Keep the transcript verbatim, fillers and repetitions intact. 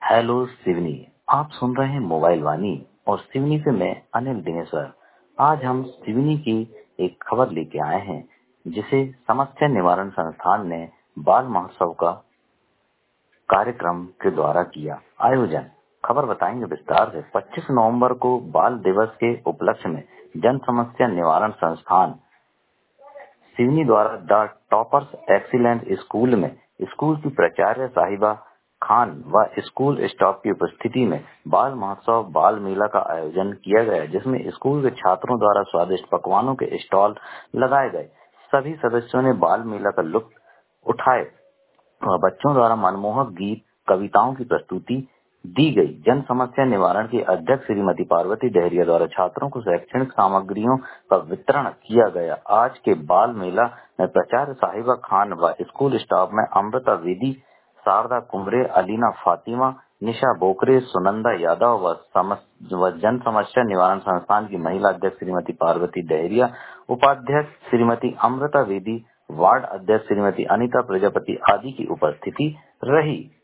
Hello Seoni. आप सुन रहे हैं मोबाइल वाणी और सिवनी से मैं अनिल दिनेश्वर। आज हम सिवनी की एक खबर लेके आए हैं जिसे समस्या निवारण संस्थान ने बाल महोत्सव का कार्यक्रम के द्वारा किया आयोजन। खबर बताएंगे विस्तार से। पच्चीस नवंबर को बाल दिवस के उपलक्ष्य में जन समस्या निवारण संस्थान सिवनी द्वारा द टॉपर्स एक्सीलेंस स्कूल में स्कूल की प्राचार्य साहिबा खान व स्कूल स्टाफ की उपस्थिति में बाल महोत्सव बाल मेला का आयोजन किया गया, जिसमें स्कूल के छात्रों द्वारा स्वादिष्ट पकवानों के स्टॉल लगाए गए। सभी सदस्यों ने बाल मेला का लुत्फ उठाए और बच्चों द्वारा मनमोहक गीत कविताओं की प्रस्तुति दी गई। जन समस्या निवारण की अध्यक्ष श्रीमती पार्वती डहरिया द्वारा छात्रों को शैक्षणिक सामग्रियों का वितरण किया गया। आज के बाल मेला में प्राचार्य साहिबा खान व स्कूल स्टाफ में अमृता वेदी, शारदा कुमरे, अलीना फातिमा, निशा बोकरे, सुनंदा यादव व, समस, व जन समस्या निवारण संस्थान की महिला अध्यक्ष श्रीमती पार्वती डहरिया, उपाध्यक्ष श्रीमती अमृता वेदी, वार्ड अध्यक्ष श्रीमती अनीता प्रजापति आदि की उपस्थिति रही।